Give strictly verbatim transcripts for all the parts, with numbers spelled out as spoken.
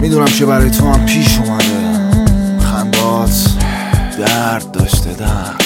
میدونم که برای تو هم پیش اومده خندات درد داشته درد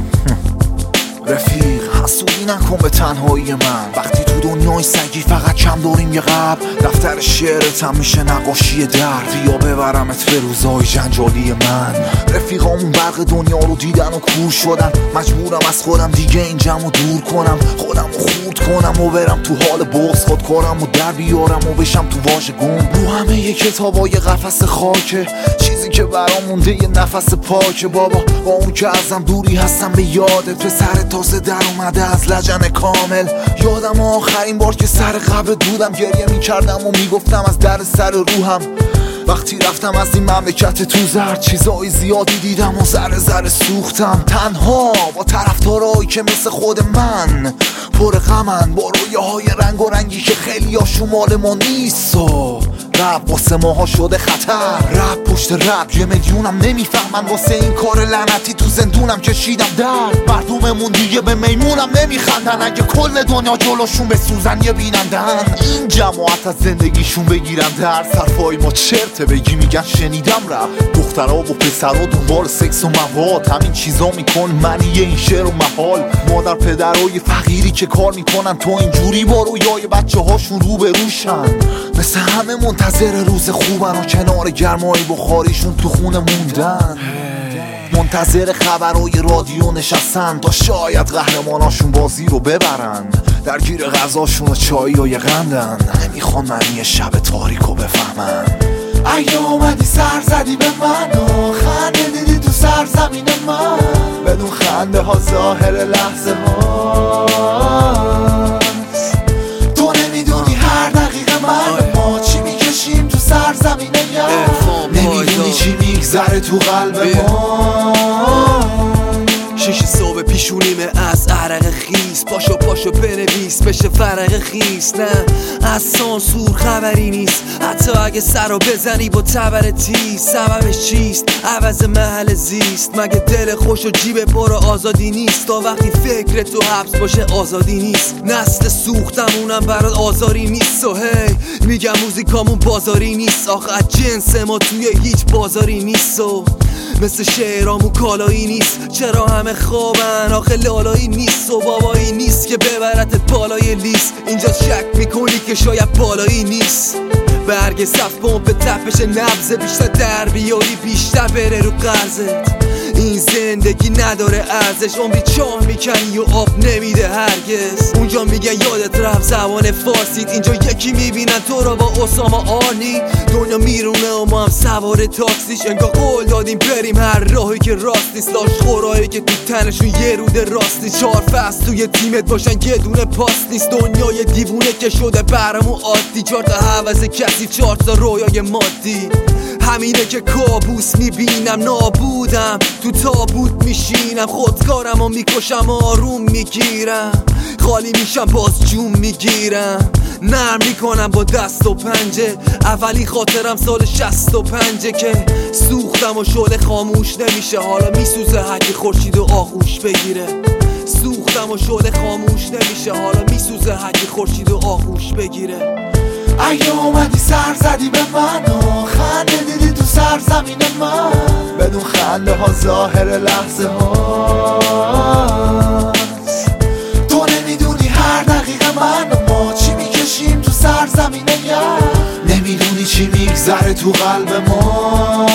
رفیق حسودی نکن به تنهایی من وقتی تو دنیای سگی فقط کم داریم یه قبل دفتر شعرت هم میشه نقاشی درد یا ببرمت به روزای جنجالی من رفیقامون برق دنیا رو دیدن و کور شدن مجبورم از خودم دیگه این جمع دور کنم خودم رو خورد کنم و برم تو حال بغض خود کارم و در بیارم و بشم تو واژه گم رو همه یه کتابای قفس خاکه چیزی که برام مونده یه نفس پاکه بابا با اون که ازم دوری هستم به یادت پسر تازه در اومده از لجن کامل یادم آخرین بار که سر قبرت بودم گریه میکردم و میگفتم از در سر روحم وقتی رفتم از این مملکت تو زرد چیزای زیادی دیدم و ذره ذره سوختم تنها با طرفدارایی که مثل خود من پر غمن با رویاهای رنگ و رنگی که خیلی ها شمال ما نیست و رب واسه ماها شده خطر رب پشت رب یه میلیونم نمیفهمن واسه این کار لعنتی تو زندونم کشیدم درد مردممون دیگه به میمونم نمیخندن اگه کل دنیا جلوشون به سوزن یه بینندن این جماعت از زندگیشون بگیرن درد صرفای ما چرته بگی میگن شنیدم رب دخترها و پسرها دنبال سکس و مواد همین چیزا میکن منی این شعر و محال مادر پدرای فقیری که کار میکنن تو اینجوری با رویای بچه هاشون رو به روشن مثل همه منتظر روز خوبن و کنار گرمای بخاریشون تو خونه موندن منتظر خبرهای رادیو نشستن تا شاید قهرماناشون بازی رو ببرن درگیر غذاشون و چایی و یه قندن نمیخوان معنی شب تاریکو بفهمن اگه اومدی سر زدی به من و خنده دیدی تو سرزمین من بدون خنده ها ظاهر لحظه ها تو نمیدونی هر دقیقه من ما چی میکشیم تو سرزمین یه نمیدونی چی میگذره تو قلب ما شش صبح پیشونیمه از عرق خیس پاشو پاشو بنویس بشه فرق خیس نه از سانسور خبری نیست حتی اگه سر رو بزنی با تبر تیز سببش چیست عوض محل زیست مگه دل خوش و جیب پر آزادی نیست تا وقتی فکر تو حبس باشه آزادی نیست نسل سوختمونم برات آزاری نیست و هی میگم موزیکامون بازاری نیست آخه از جنس ما توی هیچ بازاری نیست و مثل شعرامون کالایی نیست چرا همه خوابن آخه لالایی نیست و بابایی نیست که ببرتت بالای لیست اینجا شک میکنی که شاید بالایی نیست برگ صف پمپ تپش نبض بیشتر در بیاری بیشتر بره رو قرضت این زندگی نداره ارزش عمری چاه میکنی و آب نمیده هرگز اونجا میگه یادت رفت زبان فارسیت اینجا یکی میبینن تو را با اسامه آنی دنیا میرونه و ما هم سوار تاکسیش انگار قول دادیم بریم هر راهی که راست نیست لاش خورایی که تو تنشون یه روده راست نیست چهار فصل توی تیمت باشن یه دونه پاس نیست دنیای دیوونه که شده برامون عادی چهار تا حوض کسی چهار تا رویای مادی همینه که کابوس میبینم نابودم تو تابوت میشینم خودکارم و میکشم آروم میگیرم خالی میشم باز جون میگیرم نرم میکنم با دست و پنجه اولی خاطرم سال شست و پنجه که سوختم و شعله خاموش نمیشه حالا میسوزه هرکی خورشید و آغوش بگیره سوختم و شعله خاموش نمیشه حالا میسوزه هرکی خورشید و آغوش بگیره اگه اومدی سر زدی به من و خنده دیدی تو سرزمین من بدون خنده ها ظاهر لحظه ها تو نمیدونی هر دقیقه من و ما چی میکشیم تو سرزمین یه نمیدونی چی میگذره تو قلب ما